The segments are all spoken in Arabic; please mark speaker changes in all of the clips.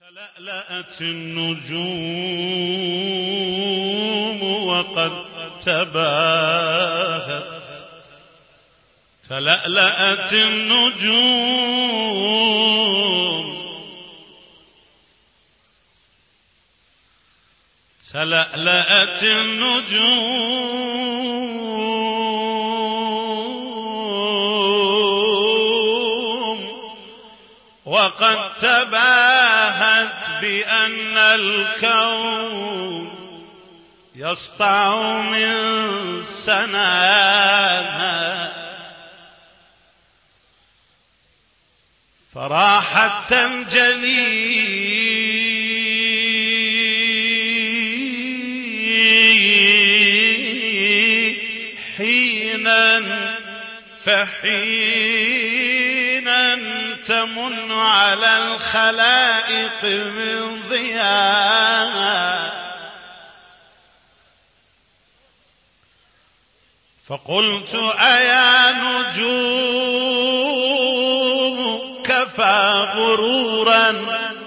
Speaker 1: تلألأت النجوم وقد تباهت، تلألأت النجوم، تلألأت النجوم وقد تباهت بأن الكون يسطع من سناها، فراحت تنجلي حينا فحينا تمن على الخلائق من ضياء. فقلت أيا نجوم كفى غرورا،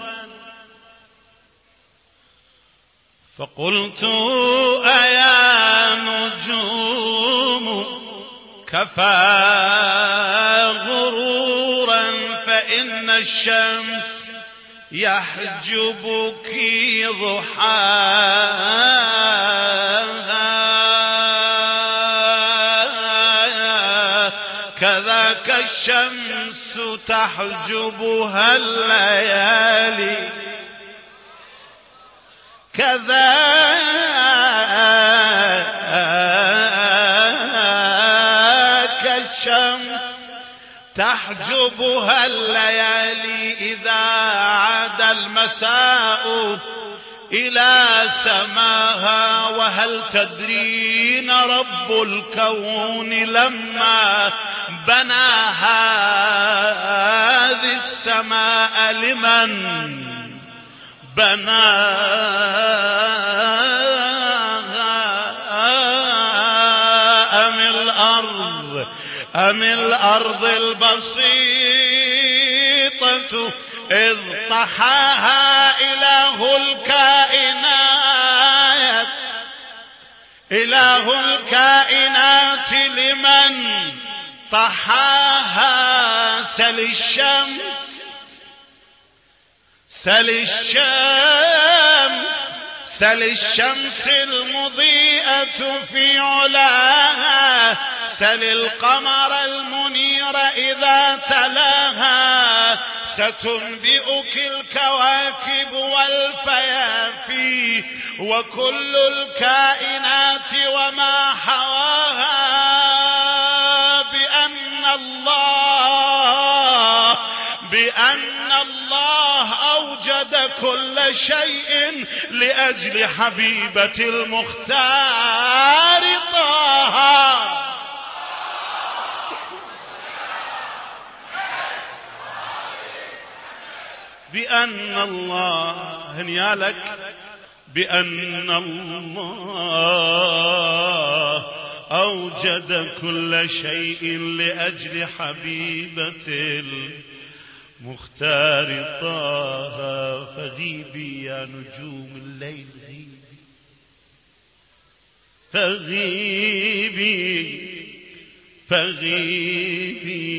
Speaker 1: فقلت أيا نجوم كفى غرورا، فإن الشمس يحجبك ضحاها، كذاك الشمس تحجبها الليالي، كذاك الشمس تحجبها الليالي إذا عاد المساء إلى سماها. وهل تدرين رب الكون لما بنى هذه السماء لمن بناها؟ أم الأرض البسيطة إذ طحاها إله الكائنات لمن طحاها؟ سل الشمس المضيئة في علاها، سل القمر المنير إذا تلاها، ستنبئك الكواكب والفيافي وكل الكائنات وما حواها بأن الله أوجد كل شيء لأجل حبيبة المختار طه. بأن الله هنيالك، بأن الله أوجد كل شيء لأجل حبيبة المختار طه. فغيبي يا نجوم الليل فغيبي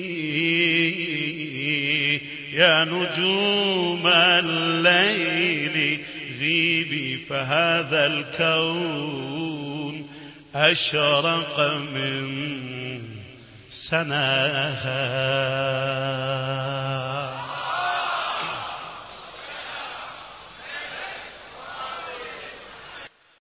Speaker 1: يا نجوم الليل غيبي، فهذا الكون أشرق من سناها.